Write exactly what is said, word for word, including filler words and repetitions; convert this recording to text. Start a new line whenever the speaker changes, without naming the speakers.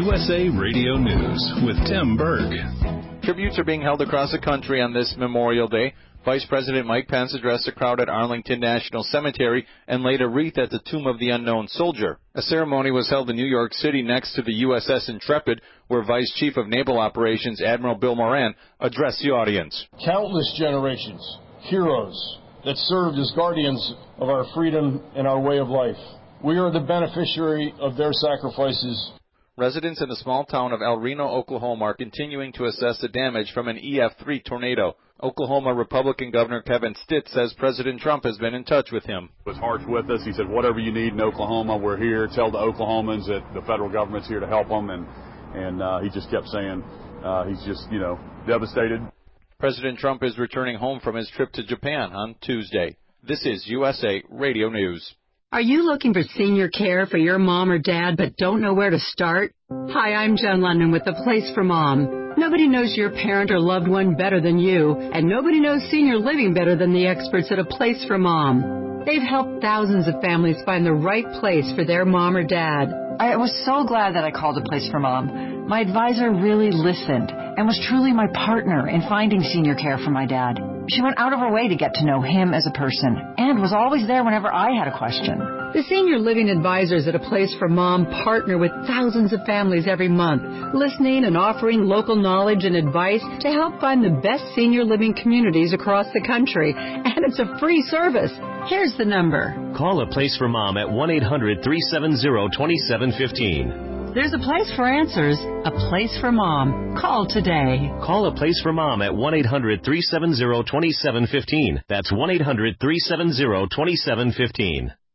U S A Radio News with Tim Berg.
Tributes are being held across the country on this Memorial Day. Vice President Mike Pence addressed a crowd at Arlington National Cemetery and laid a wreath at the Tomb of the Unknown Soldier. A ceremony was held in New York City next to the U S S Intrepid, where Vice Chief of Naval Operations Admiral Bill Moran addressed the audience.
Countless generations, heroes that served as guardians of our freedom and our way of life. We are the beneficiary of their sacrifices.
Residents in the small town of El Reno, Oklahoma, are continuing to assess the damage from an E F three tornado. Oklahoma Republican Governor Kevin Stitt says President Trump has been in touch with him.
He was harsh with us. He said, whatever you need in Oklahoma, we're here. Tell the Oklahomans that the federal government's here to help them. And, and uh, he just kept saying uh, he's just, you know, devastated.
President Trump is returning home from his trip to Japan on Tuesday. This is U S A Radio News.
Are you looking for senior care for your mom or dad but don't know where to start? Hi, I'm Jen London with The Place for Mom. Nobody knows your parent or loved one better than you, and nobody knows senior living better than the experts at A Place for Mom. They've helped thousands of families find the right place for their mom or dad.
I was so glad that I called A Place for Mom. My advisor really listened and was truly my partner in finding senior care for my dad. She went out of her way to get to know him as a person and was always there whenever I had a question.
The senior living advisors at A Place for Mom partner with thousands of families every month, listening and offering local knowledge and advice to help find the best senior living communities across the country. And it's a free service. Here's the number.
Call A Place for Mom at one eight hundred three seven zero two seven one five.
There's a place for answers, a place for mom. Call today.
Call A Place for Mom at one eight hundred three seven zero two seven one five. That's one eight hundred three seven zero two seven one five.